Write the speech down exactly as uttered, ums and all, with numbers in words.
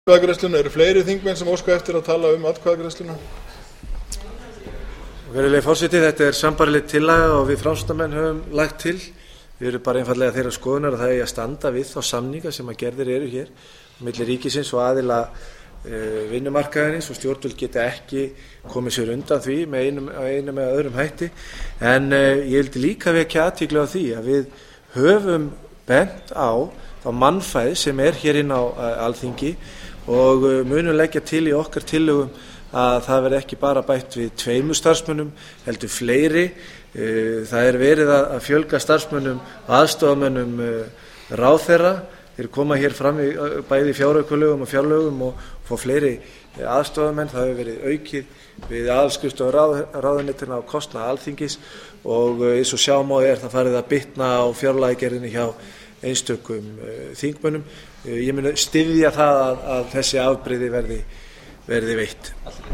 Atkvæðagreiðsluna. Eru fleiri þingmenn sem óska eftir að tala um atkvæðagreiðsluna? Virðulegi forseti, þetta er sambærileg tillaga og við Framsóknarmenn höfum lagt til. Við erum bara einfaldlega þeirrar skoðunar að það eigi að standa við þá samninga sem að gerðir eru hér milli ríkisins og aðila uh, vinnumarkaðarins, og stjórnvöld geta ekki komið sér undan því með einum, einum eða öðrum hætti. En uh, ég vildi líka vekja athygli á því að við höfum bent á þá mannfæð sem er hér inn á uh, Alþingi og uh, munum leggja til í okkar tillögum að það verði ekki bara bætt við tveimur starfsmönnum, heldur fleiri. Það er verið að fjölga starfsmönnum og aðstofamönnum ráðherra. Þeir koma hér fram í bæði fjáraukalögum og fjárlögum og fá fleiri aðstofamenn. Það hefur verið aukið við aðalskrifstofu ráð, ráðuneytanna á kostnað Alþingis, og eins og sjá má er það farið að bitna á fjárlagagerðinni hjá einstökum þingmönnum. Ég mun styðja það að, að þessi afbrigði verði verði veitt.